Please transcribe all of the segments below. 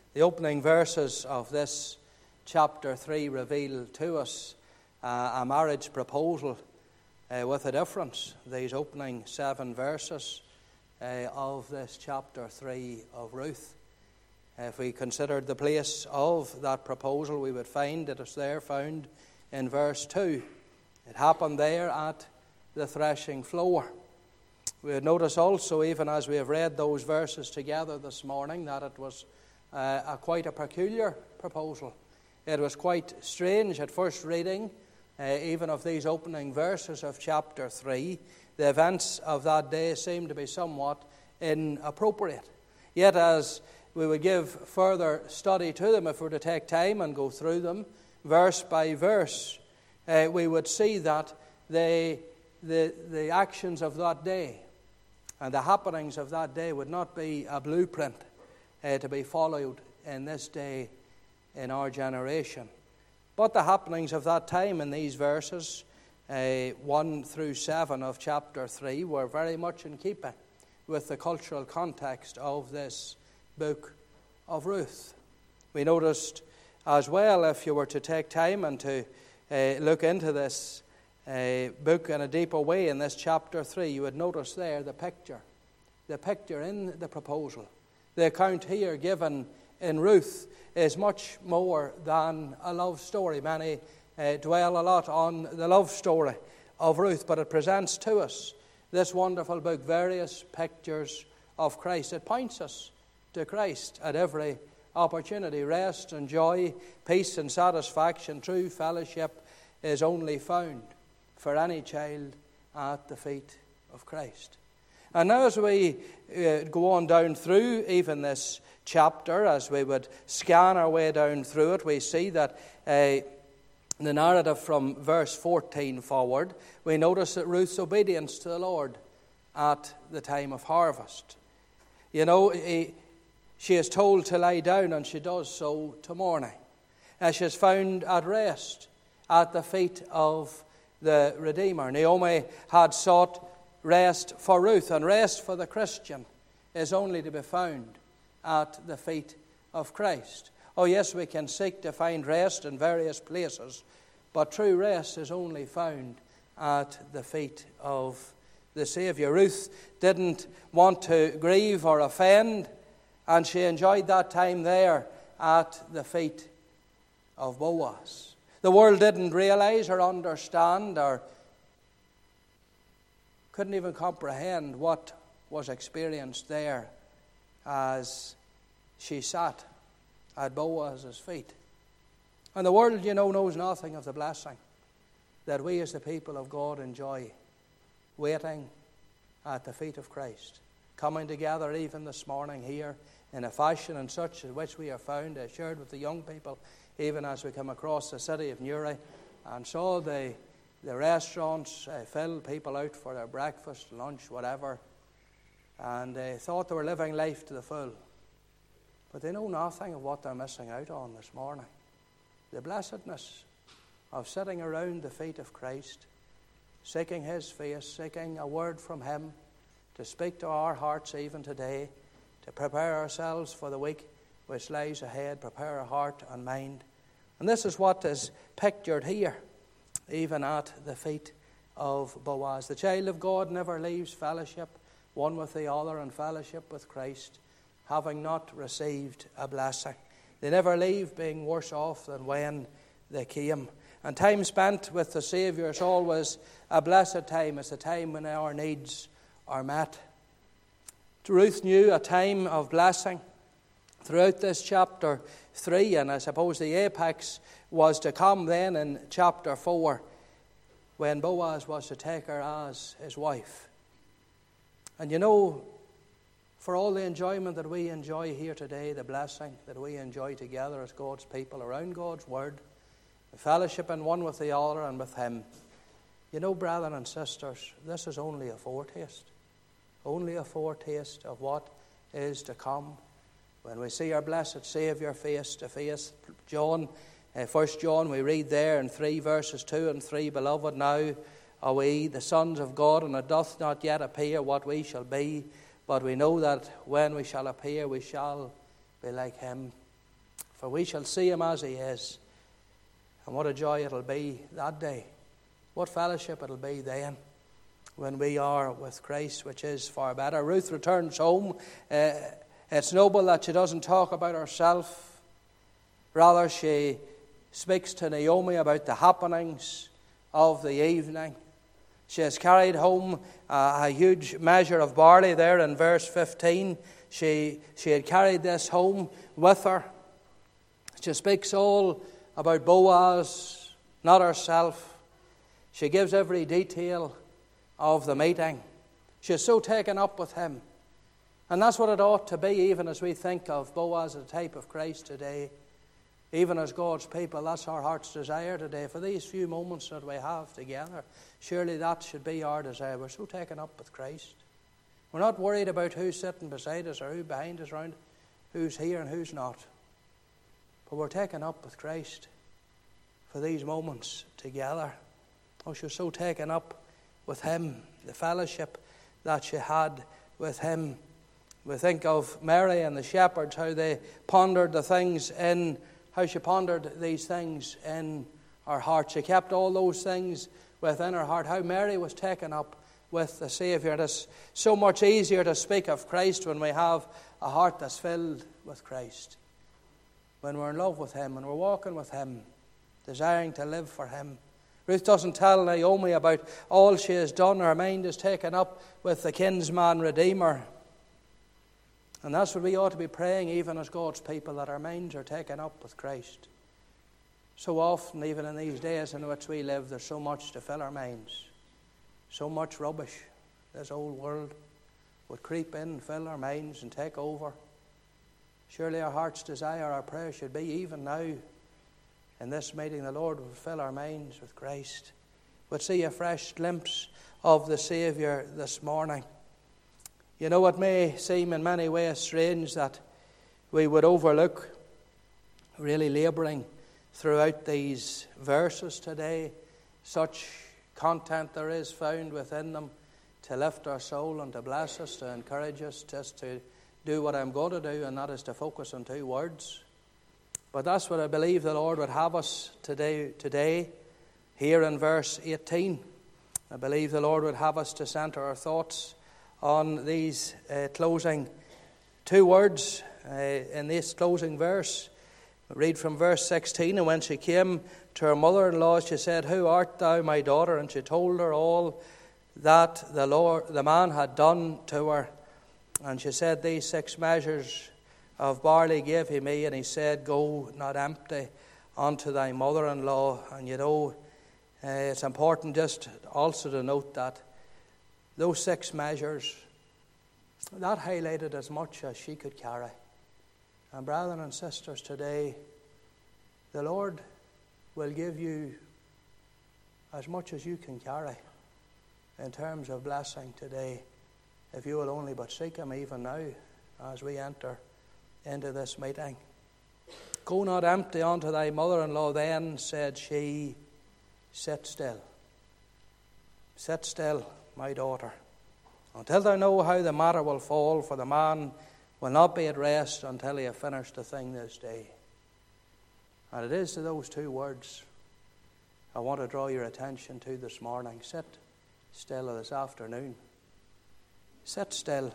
The opening verses of this chapter 3 reveal to us a marriage proposal with a difference. These opening 7 verses of this chapter 3 of Ruth. If we considered the place of that proposal, we would find it is there found in verse 2. It happened there at the threshing floor. We would notice also, even as we have read those verses together this morning, that it was quite a peculiar proposal. It was quite strange at first reading, even of these opening verses of chapter 3. The events of that day seemed to be somewhat inappropriate. Yet as we would give further study to them, if we were to take time and go through them verse by verse, we would see that the actions of that day and the happenings of that day would not be a blueprint to be followed in this day in our generation. But the happenings of that time in these verses 1 through 7 of chapter 3 were very much in keeping with the cultural context of this book of Ruth. We noticed as well, if you were to take time and to look into this book in a deeper way in this chapter 3, you would notice there the picture in the proposal. The account here given in Ruth is much more than a love story. Many dwell a lot on the love story of Ruth, but it presents to us, this wonderful book, various pictures of Christ. It points us to Christ at every opportunity. Rest and joy, peace and satisfaction, true fellowship is only found for any child at the feet of Christ. And now as we go on down through even this chapter, as we would scan our way down through it, we see that the narrative from verse 14 forward, we notice that Ruth's obedience to the Lord at the time of harvest. You know, she is told to lie down, and she does so to morning. And she is found at rest at the feet of the Redeemer. Naomi had sought rest for Ruth, and rest for the Christian is only to be found at the feet of Christ. Oh yes, we can seek to find rest in various places, but true rest is only found at the feet of the Saviour. Ruth didn't want to grieve or offend, and she enjoyed that time there at the feet of Boaz. The world didn't realize or understand or couldn't even comprehend what was experienced there as she sat at Boaz's feet. And the world, you know, knows nothing of the blessing that we as the people of God enjoy, waiting at the feet of Christ, coming together even this morning here in a fashion and such in which we are found, shared with the young people, even as we come across the city of Newry and saw the restaurants fill, people out for their breakfast, lunch, whatever, and they thought they were living life to the full. But they know nothing of what they're missing out on this morning. The blessedness of sitting around the feet of Christ, seeking His face, seeking a word from Him to speak to our hearts even today, to prepare ourselves for the week which lies ahead, prepare our heart and mind. And this is what is pictured here, even at the feet of Boaz. The child of God never leaves fellowship one with the other and fellowship with Christ, having not received a blessing. They never leave being worse off than when they came. And time spent with the Saviour is always a blessed time. It's a time when our needs are met. Ruth knew a time of blessing throughout this chapter 3, and I suppose the apex was to come then in chapter 4, when Boaz was to take her as his wife. And you know, for all the enjoyment that we enjoy here today, the blessing that we enjoy together as God's people around God's Word, the fellowship in one with the other and with Him, you know, brethren and sisters, this is only a foretaste of what is to come when we see our blessed Saviour face to face. 1 John, we read there in 3 verses 2 and 3, Beloved, now are we the sons of God, and it doth not yet appear what we shall be, but we know that when we shall appear, we shall be like Him, For we shall see him as he is. And what a joy it'll be that day. What fellowship it'll be then when we are with Christ, which is far better. Ruth returns home. It's noble that she doesn't talk about herself. Rather, she speaks to Naomi about the happenings of the evening. She has carried home a huge measure of barley there in verse 15. She had carried this home with her. She speaks all about Boaz, not herself. She gives every detail of the meeting. She is so taken up with him. And that's what it ought to be, even as we think of Boaz as a type of Christ today. Even as God's people, that's our heart's desire today. For these few moments that we have together, surely that should be our desire. We're so taken up with Christ. We're not worried about who's sitting beside us or who's behind us, around, who's here and who's not. But we're taken up with Christ for these moments together. Oh, she was so taken up with him, the fellowship that she had with him. We think of Mary and the shepherds, how they pondered the things in, how she pondered these things in her heart. She kept all those things within her heart. How Mary was taken up with the Saviour. It is so much easier to speak of Christ when we have a heart that's filled with Christ. When we're in love with him, and we're walking with him, desiring to live for him. Ruth doesn't tell Naomi about all she has done. Her mind is taken up with the kinsman Redeemer. And that's what we ought to be praying, even as God's people, that our minds are taken up with Christ. So often, even in these days in which we live, there's so much to fill our minds. So much rubbish. This old world would creep in, fill our minds and take over. Surely our heart's desire, our prayer should be, even now, in this meeting, the Lord will fill our minds with Christ. We'll see a fresh glimpse of the Saviour this morning. You know, it may seem in many ways strange that we would overlook really labouring throughout these verses today. Such content there is found within them to lift our soul and to bless us, to encourage us, just to do what I'm going to do, and that is to focus on two words. But that's what I believe the Lord would have us today, here in verse 18. I believe the Lord would have us to centre our thoughts on these closing two words in this closing verse. We read from verse 16, and when she came to her mother-in-law, she said, "Who art thou, my daughter?" And she told her all that the man had done to her. And she said, "These 6 measures of barley gave he me." And he said, "Go not empty unto thy mother-in-law." And you know, it's important just also to note that those 6 measures, that highlighted as much as she could carry. And brethren and sisters, today, the Lord will give you as much as you can carry in terms of blessing today, if you will only but seek him even now as we enter into this meeting. "Go not empty unto thy mother-in-law." Then said she, "Sit still. Sit still, my daughter, until thou know how the matter will fall, for the man will not be at rest until he have finished the thing this day." And it is to those 2 words I want to draw your attention to this morning. Sit still this afternoon. Sit still.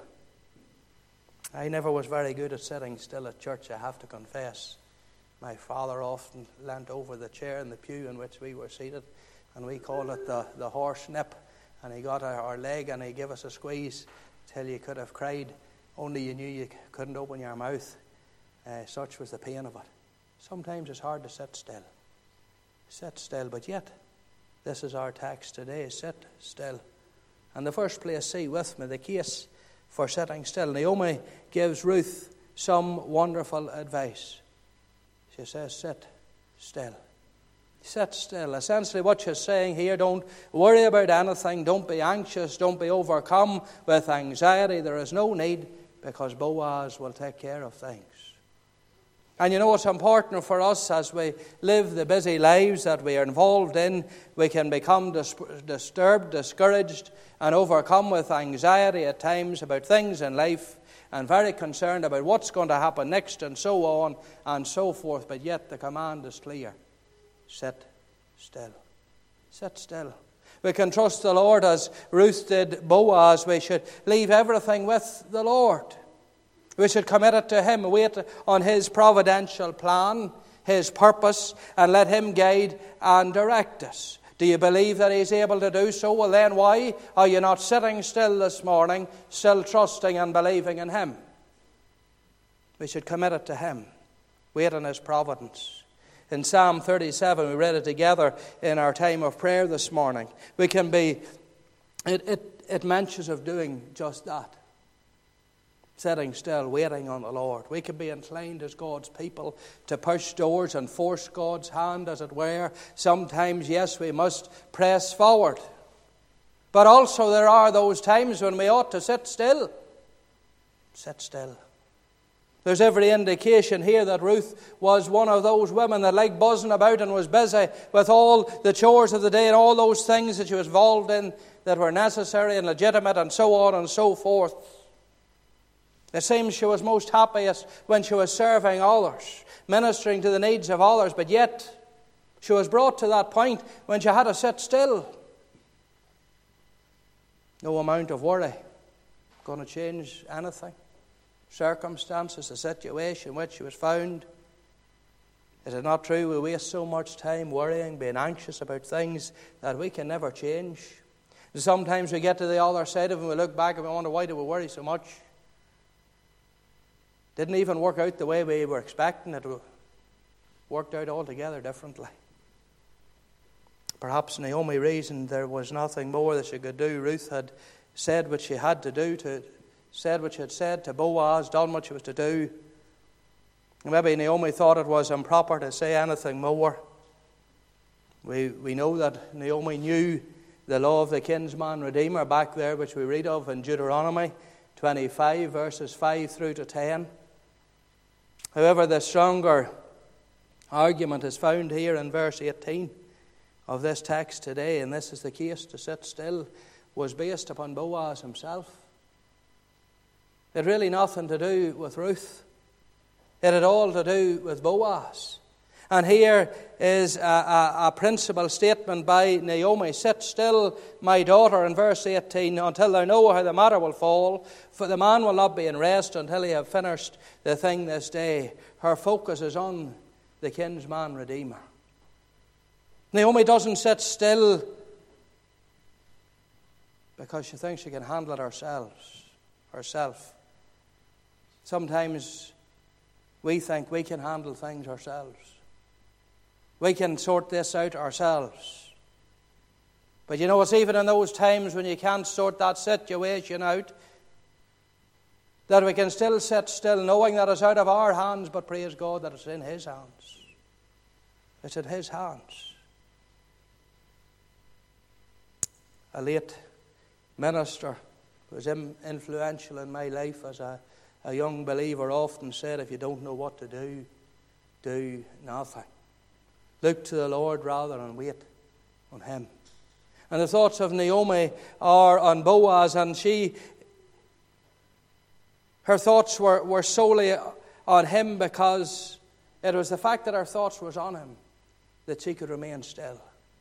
I never was very good at sitting still at church, I have to confess. My father often leant over the chair in the pew in which we were seated, and we called it the horse nip. And he got our leg and he gave us a squeeze till you could have cried, only you knew you couldn't open your mouth. Such was the pain of it. Sometimes it's hard to sit still. Sit still, but yet this is our text today. Sit still. And the first place, see with me the case for sitting still. Naomi gives Ruth some wonderful advice. She says, sit still. Sit still. Essentially what she's saying here, don't worry about anything. Don't be anxious. Don't be overcome with anxiety. There is no need, because Boaz will take care of things. And you know, it's important for us as we live the busy lives that we are involved in. We can become disturbed, discouraged, and overcome with anxiety at times about things in life. and very concerned about what's going to happen next and so on and so forth. But yet the command is clear. Sit still. Sit still. We can trust the Lord as Ruth did Boaz. We should leave everything with the Lord. We should commit it to Him, wait on His providential plan, His purpose, and let Him guide and direct us. Do you believe that He's able to do so? Well, then why are you not sitting still this morning, still trusting and believing in Him? We should commit it to Him. Wait on His providence. In Psalm 37, we read it together in our time of prayer this morning. We can be, it mentions of doing just that. Sitting still, waiting on the Lord. We can be inclined as God's people to push doors and force God's hand, as it were. Sometimes, yes, we must press forward. But also there are those times when we ought to sit still. Sit still. There's every indication here that Ruth was one of those women that liked buzzing about and was busy with all the chores of the day and all those things that she was involved in that were necessary and legitimate and so on and so forth. It seems she was most happiest when she was serving others, ministering to the needs of others, but yet she was brought to that point when she had to sit still. No amount of worry going to change anything. Circumstances, the situation in which she was found. Is it not true we waste so much time worrying, being anxious about things that we can never change? And sometimes we get to the other side of it and we look back and we wonder, why do we worry so much? Didn't even work out the way we were expecting it. It worked out altogether differently. Perhaps Naomi reasoned there was nothing more that she could do. Ruth had said what she had to do, said what she had said to Boaz, done what she was to do. Maybe Naomi thought it was improper to say anything more. We know that Naomi knew the law of the kinsman redeemer back there, which we read of in Deuteronomy 25, verses 5 through to 10. However, the stronger argument is found here in verse 18 of this text today, and this is the case to sit still, was based upon Boaz himself. It had really nothing to do with Ruth. It had all to do with Boaz. And here is a principal statement by Naomi. Sit still, my daughter, in verse 18, until thou know how the matter will fall. For the man will not be in rest until he have finished the thing this day. Her focus is on the kinsman redeemer. Naomi doesn't sit still because she thinks she can handle it herself. Sometimes we think we can handle things ourselves. We can sort this out ourselves. But you know, it's even in those times when you can't sort that situation out that we can still sit still, knowing that it's out of our hands, but praise God that it's in His hands. It's in His hands. A late minister who was influential in my life as a young believer often said, if you don't know what to do, do nothing. Look to the Lord rather and wait on Him. And the thoughts of Naomi are on Boaz, and her thoughts were solely on him because it was the fact that her thoughts was on him that she could remain still.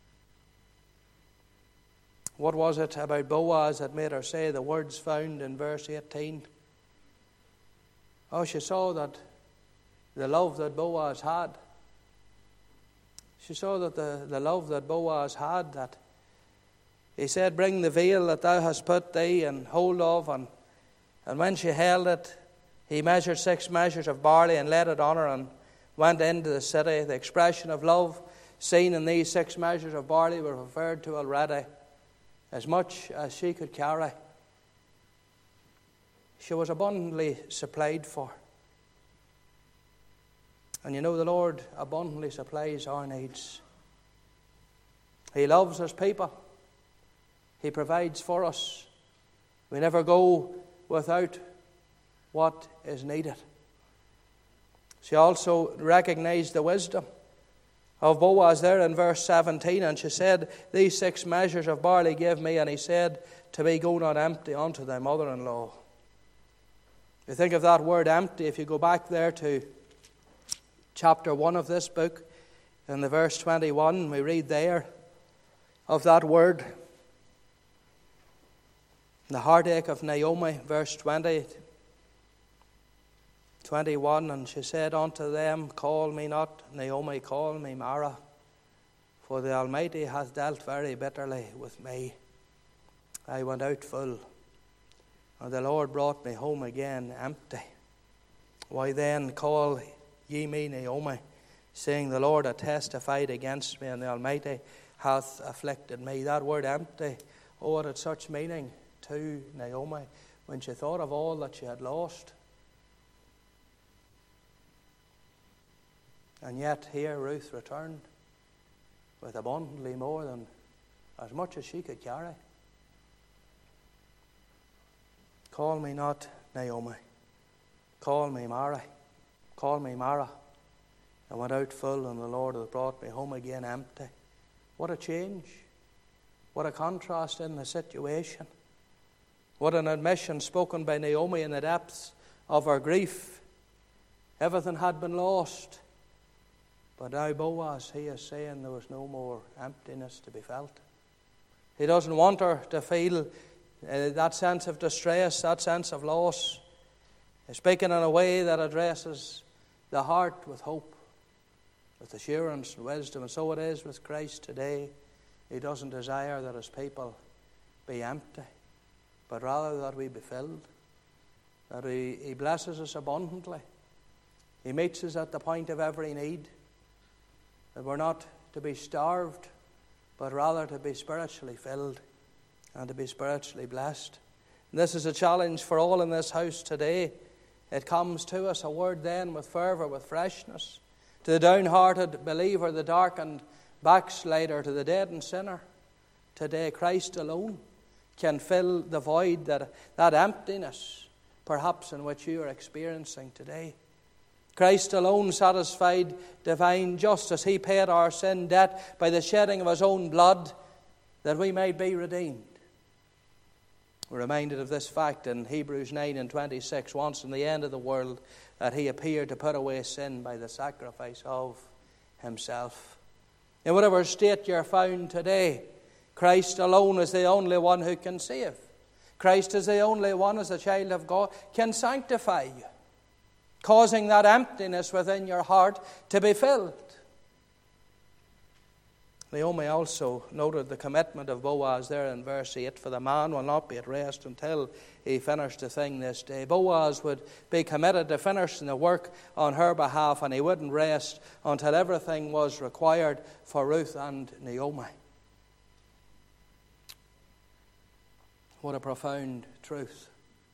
What was it about Boaz that made her say the words found in verse 18? Oh, she saw that the love that Boaz had. She saw that the love that Boaz had, that he said, bring the veil that thou hast put thee in hold of. And when she held it, he measured 6 measures of barley and laid it on her and went into the city. The expression of love seen in these 6 measures of barley were referred to already. As much as she could carry, she was abundantly supplied for. And you know, the Lord abundantly supplies our needs. He loves His people. He provides for us. We never go without what is needed. She also recognized the wisdom of Boaz there in verse 17, and she said, these 6 measures of barley give me, and he said to me, go not empty unto thy mother-in-law. You think of that word empty, if you go back there to chapter 1 of this book, in the verse 21, we read there of that word. The heartache of Naomi, verse 20, 21, and she said unto them, Call me not Naomi, call me Mara, for the Almighty hath dealt very bitterly with me. I went out full, and the Lord brought me home again empty. Why then call ye me Naomi, saying, The Lord hath testified against me, and the Almighty hath afflicted me. That word empty, oh, it had such meaning to Naomi when she thought of all that she had lost. And yet here Ruth returned with abundantly more than as much as she could carry. Call me not Naomi, call me Mara. Call me Mara. I went out full, and the Lord hath brought me home again empty. What a change. What a contrast in the situation. What an admission spoken by Naomi in the depths of her grief. Everything had been lost. But now Boaz, he is saying there was no more emptiness to be felt. He doesn't want her to feel that sense of distress, that sense of loss. He's speaking in a way that addresses the heart with hope, with assurance and wisdom. And so it is with Christ today. He doesn't desire that his people be empty, but rather that we be filled, that he blesses us abundantly. He meets us at the point of every need, that we're not to be starved, but rather to be spiritually filled and to be spiritually blessed. And this is a challenge for all in this house today. It comes to us, a word then, with fervour, with freshness, to the downhearted believer, the darkened backslider, to the deadened sinner. Today, Christ alone can fill the void, that emptiness, perhaps, in which you are experiencing today. Christ alone satisfied divine justice. He paid our sin debt by the shedding of his own blood, that we might be redeemed. We're reminded of this fact in Hebrews 9:26, once in the end of the world, that he appeared to put away sin by the sacrifice of himself. In whatever state you're found today, Christ alone is the only one who can save. Christ is the only one, as a child of God, can sanctify you, causing that emptiness within your heart to be filled. Naomi also noted the commitment of Boaz there in verse 8, for the man will not be at rest until he finished the thing this day. Boaz would be committed to finishing the work on her behalf, and he wouldn't rest until everything was required for Ruth and Naomi. What a profound truth.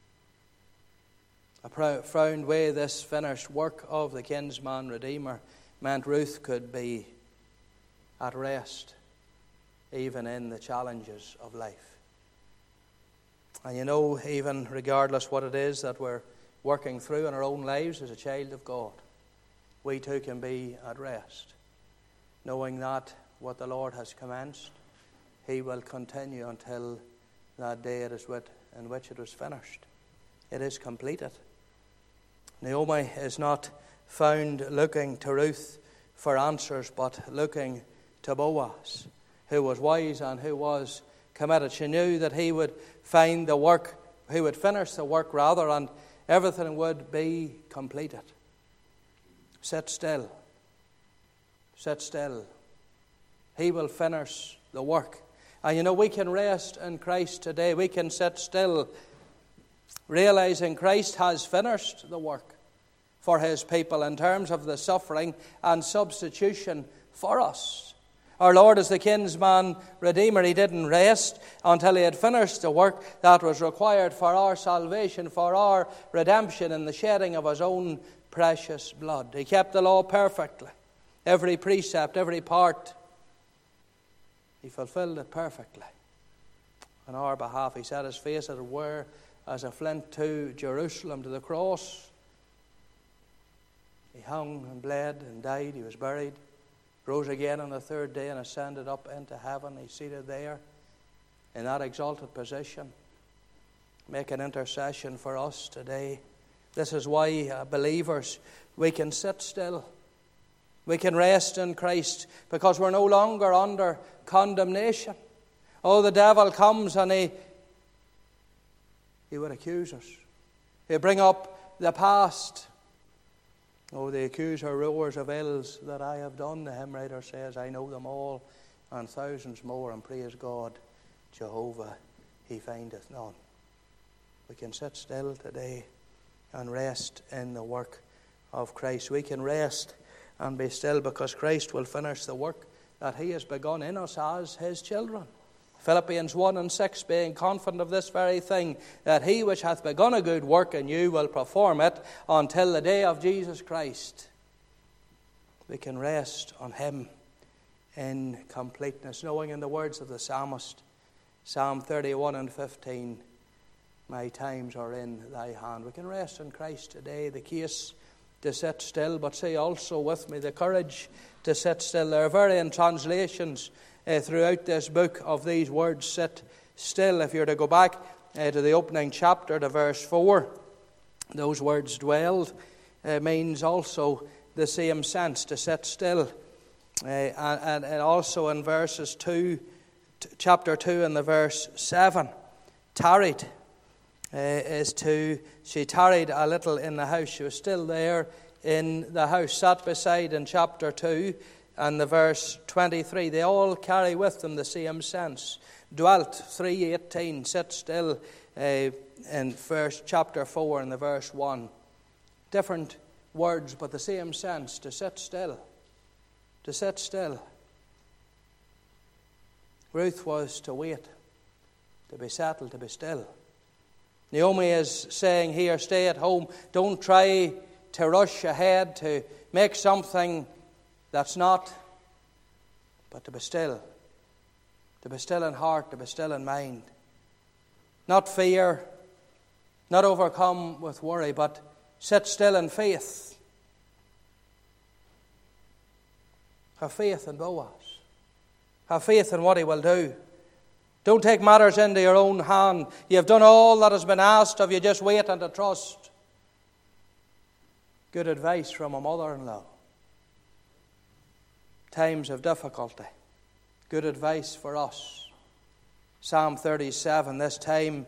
A profound way this finished work of the kinsman Redeemer meant Ruth could be at rest, even in the challenges of life. And you know, even regardless what it is that we're working through in our own lives as a child of God, we too can be at rest, knowing that what the Lord has commenced, he will continue until that day it is in which it was finished. It is completed. Naomi is not found looking to Ruth for answers, but looking to Boaz, who was wise and who was committed. She knew that he would find the work, he would finish the work rather, and everything would be completed. Sit still. Sit still. He will finish the work. And you know, we can rest in Christ today. We can sit still, realizing Christ has finished the work for his people in terms of the suffering and substitution for us. Our Lord is the kinsman Redeemer. He didn't rest until he had finished the work that was required for our salvation, for our redemption in the shedding of his own precious blood. He kept the law perfectly. Every precept, every part, he fulfilled it perfectly. On our behalf, he set his face, as it were, as a flint to Jerusalem, to the cross. He hung and bled and died. He was buried, rose again on the third day, and ascended up into heaven. He's seated there in that exalted position, making intercession for us today. This is why, believers, we can sit still. We can rest in Christ because we're no longer under condemnation. Oh, the devil comes and he would accuse us. He'll bring up the past. Oh, the accuser roars of ills that I have done, the hymn writer says, I know them all, and thousands more, and praise God, Jehovah, he findeth none. We can sit still today and rest in the work of Christ. We can rest and be still because Christ will finish the work that he has begun in us as his children. Philippians 1:6, being confident of this very thing, that he which hath begun a good work in you will perform it until the day of Jesus Christ. We can rest on him in completeness, knowing in the words of the psalmist, Psalm 31:15, my times are in thy hand. We can rest in Christ today. The case to sit still, but say also with me the courage to sit still. There are varying translations throughout this book of these words, sit still. If you're to go back to the opening chapter, to verse 4, those words dwelled means also the same sense, to sit still. And also in verses 2, chapter 2 and the verse 7, tarried is to, she tarried a little in the house. She was still there in the house, sat beside in chapter 2 and the verse 23. They all carry with them the same sense. Dwelt, 3:18, sit still in chapter 4 and the verse 1. Different words, but the same sense, to sit still. To sit still. Ruth was to wait, to be settled, to be still. Naomi is saying here, stay at home. Don't try to rush ahead to make something that's not, but to be still. To be still in heart, to be still in mind. Not fear, not overcome with worry, but sit still in faith. Have faith in Boaz. Have faith in what he will do. Don't take matters into your own hand. You've done all that has been asked of you. Just wait and to trust. Good advice from a mother-in-law. Times of difficulty. Good advice for us. Psalm 37, this time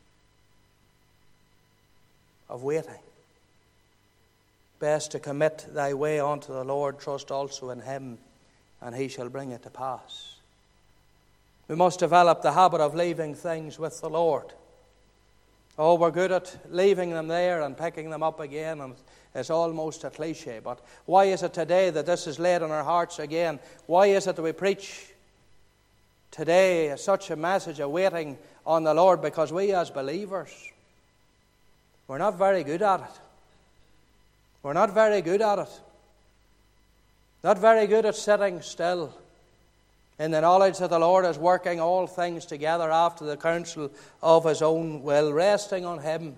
of waiting. Best to commit thy way unto the Lord, trust also in him, and he shall bring it to pass. We must develop the habit of leaving things with the Lord. Oh, we're good at leaving them there and picking them up again, and it's almost a cliche. But why is it today that this is laid on our hearts again? Why is it that we preach today such a message of waiting on the Lord? Because we as believers, we're not very good at it. We're not very good at it. Not very good at sitting still in the knowledge that the Lord is working all things together after the counsel of his own will, resting on him.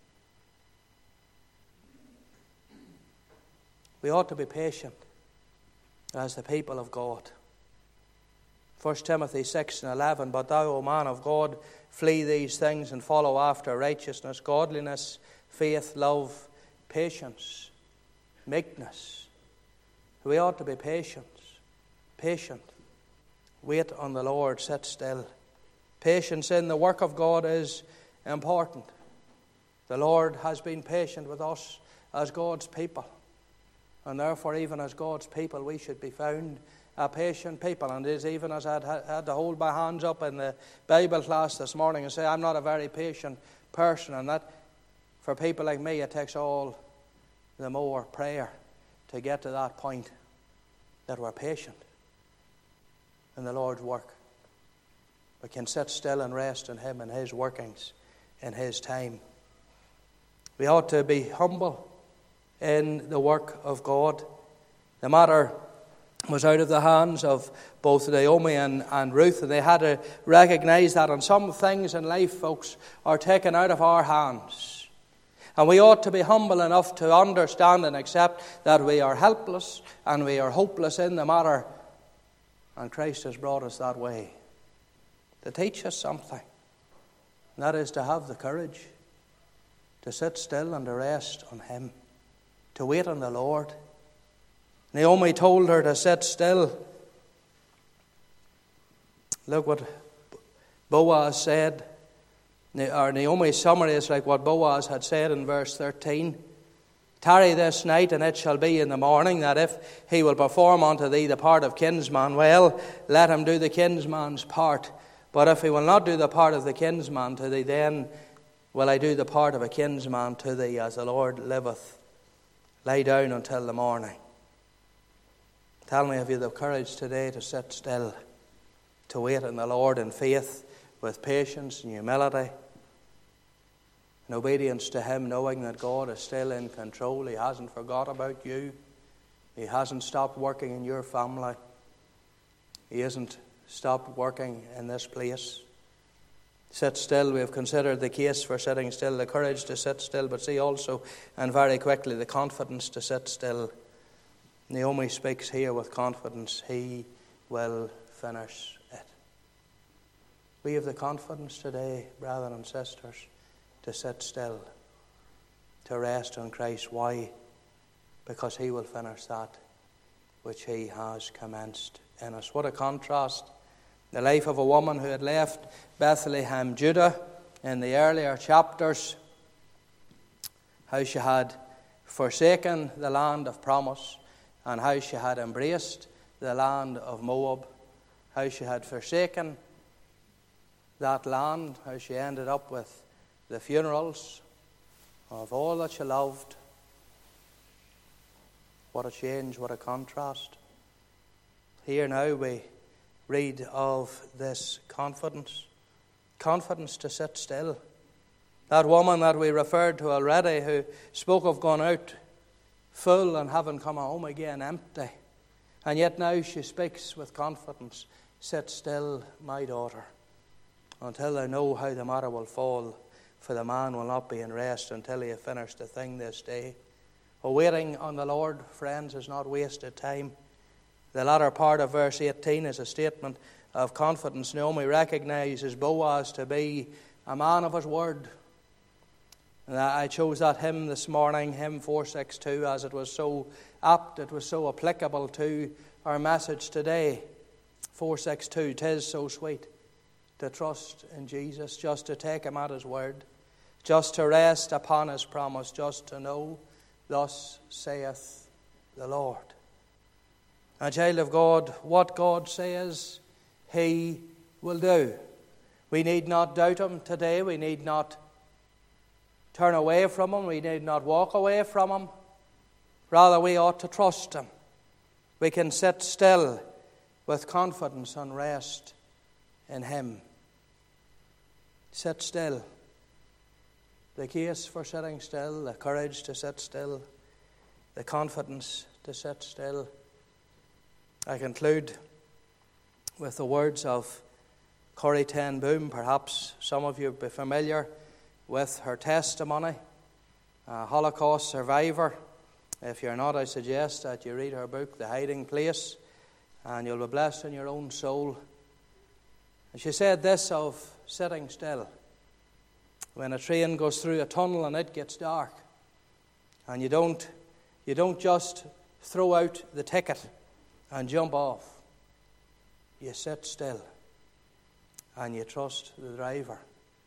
We ought to be patient as the people of God. 1 Timothy 6:11, but thou, O man of God, flee these things and follow after righteousness, godliness, faith, love, patience, meekness. We ought to be patient. Wait on the Lord, sit still. Patience in the work of God is important. The Lord has been patient with us as God's people. And therefore, even as God's people, we should be found a patient people. And it is even as I had to hold my hands up in the Bible class this morning and say, I'm not a very patient person. And that, for people like me, it takes all the more prayer to get to that point that we're patient in the Lord's work. We can sit still and rest in him and his workings in his time. We ought to be humble in the work of God. The matter was out of the hands of both Naomi and Ruth, and they had to recognize that. And some things in life, folks, are taken out of our hands. And we ought to be humble enough to understand and accept that we are helpless and we are hopeless in the matter. And Christ has brought us that way to teach us something. And that is to have the courage to sit still and to rest on Him, to wait on the Lord. Naomi told her to sit still. Look what Boaz said. Or Naomi's summary is like what Boaz had said in verse 13. Tarry this night, and it shall be in the morning that if he will perform unto thee the part of kinsman, well, let him do the kinsman's part. But if he will not do the part of the kinsman to thee, then will I do the part of a kinsman to thee, as the Lord liveth. Lie down until the morning. Tell me, have you the courage today to sit still, to wait on the Lord in faith, with patience and humility, in obedience to Him, knowing that God is still in control. He hasn't forgot about you. He hasn't stopped working in your family. He hasn't stopped working in this place. Sit still. We have considered the case for sitting still, the courage to sit still, but see also, and very quickly, the confidence to sit still. Naomi speaks here with confidence. He will finish it. We have the confidence today, brothers and sisters, to sit still, to rest on Christ. Why? Because He will finish that which He has commenced in us. What a contrast. The life of a woman who had left Bethlehem, Judah, in the earlier chapters, how she had forsaken the land of promise, and how she had embraced the land of Moab, how she had forsaken that land, how she ended up with the funerals of all that she loved. What a change, what a contrast. Here now we read of this confidence to sit still. That woman that we referred to already, who spoke of going out full and having come home again empty. And yet now she speaks with confidence. Sit still, my daughter, until I know how the matter will fall. For the man will not be in rest until he have finished the thing this day. Waiting on the Lord, friends, is not wasted time. The latter part of verse 18 is a statement of confidence. Naomi recognizes Boaz to be a man of his word. And I chose that hymn this morning, hymn 462, as it was so apt, it was so applicable to our message today. 462, 'tis so sweet to trust in Jesus, just to take Him at His word, just to rest upon His promise, just to know, thus saith the Lord. A child of God, what God says, He will do. We need not doubt Him today. We need not turn away from Him. We need not walk away from Him. Rather, we ought to trust Him. We can sit still with confidence and rest in Him. Sit still. The case for sitting still, the courage to sit still, the confidence to sit still. I conclude with the words of Corrie ten Boom. Perhaps some of you will be familiar with her testimony, a Holocaust survivor. If you're not, I suggest that you read her book, The Hiding Place, and you'll be blessed in your own soul. And she said this of sitting still. When a train goes through a tunnel and it gets dark, and you don't just throw out the ticket and jump off. You sit still and you trust the driver,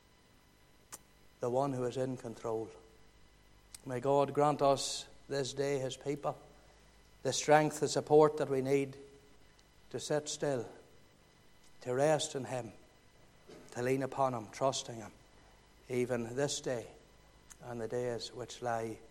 the one who is in control. May God grant us this day, His people, the strength, the support that we need to sit still, to rest in Him, to lean upon Him, trusting Him, even this day and the days which lie